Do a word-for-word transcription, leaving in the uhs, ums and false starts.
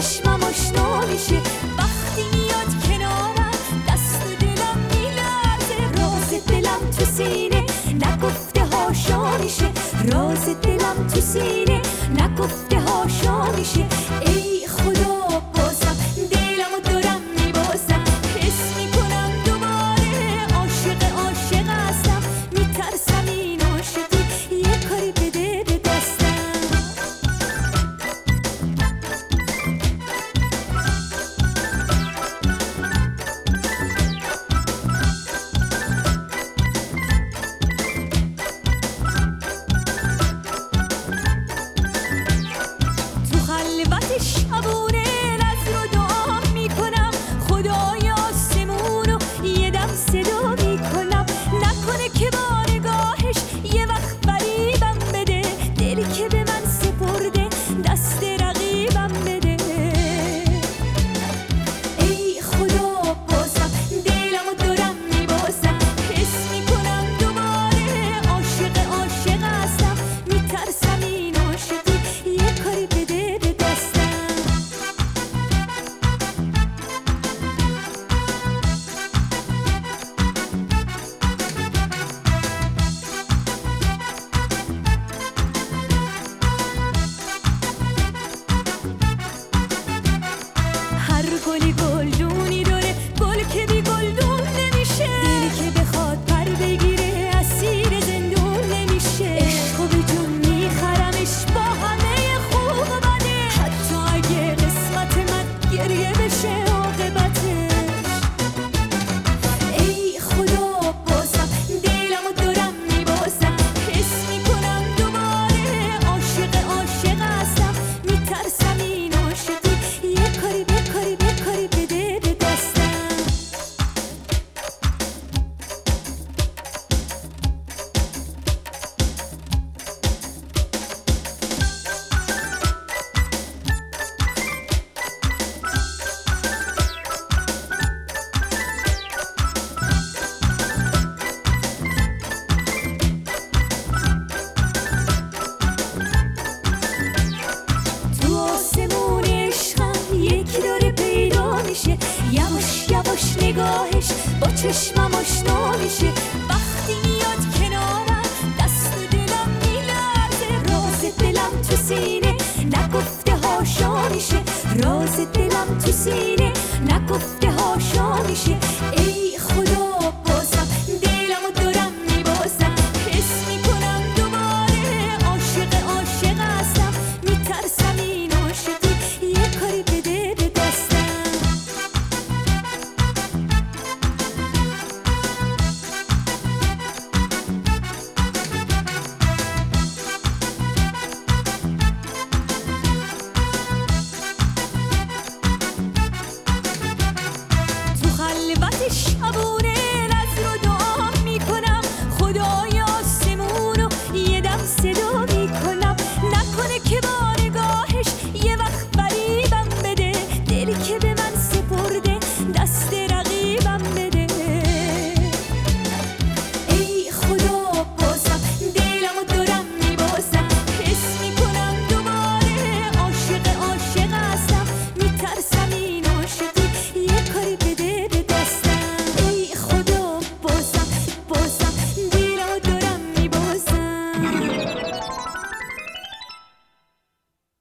چشمم آشنا میشه وقتی میاد کنارم دست دلم میلرزه راز دلم تو سینه نگفته هاشا میشه راز دلم تو سینه نگفته هاشا میشه ای خدا بازم دلمو دارم میبازم حس میکنم دوباره عاشق عاشق هستم میترسم این عاشقی یه کاری بده به دستم تو خلوت شبونه نظر و دعا میکنم خدای آسمونو یه دم صدا میکنم نکنه که با نگاهش یه وقت فریبم بده دلی که به من سپرده دست رقیبم بده ای خدا بازم دلمو دارم میبازم حس میکنم دوباره عاشق عاشق هستم میترسم این عاشقی یه کاری بده به دستم هر گلی گلدونی داره گل که بی گلدون نمیشه دلی که بخواد پر بگیره اسیر زندون نمیشه عشقو به جون میخرمش با همه خوب و بده حتی اگه قسمت من گریه بشه عاقبتش ای خدا بازم دلمو دارم میبازم حس میکنم دوباره عاشق عاشق هستم میترسم این عاشقی یه کاری به کاری به کاری بده به دستم تو آسمون عشقم یکی داره پیدا میشه یواش یواش نگاهش با چشمم آشنا میشه وقتی میاد کنارم دست دلم میلرزه راز دلم تو سینه نگفته هاشا میشه راز دلم تو سینه نگفته هاشا میشه ای خدا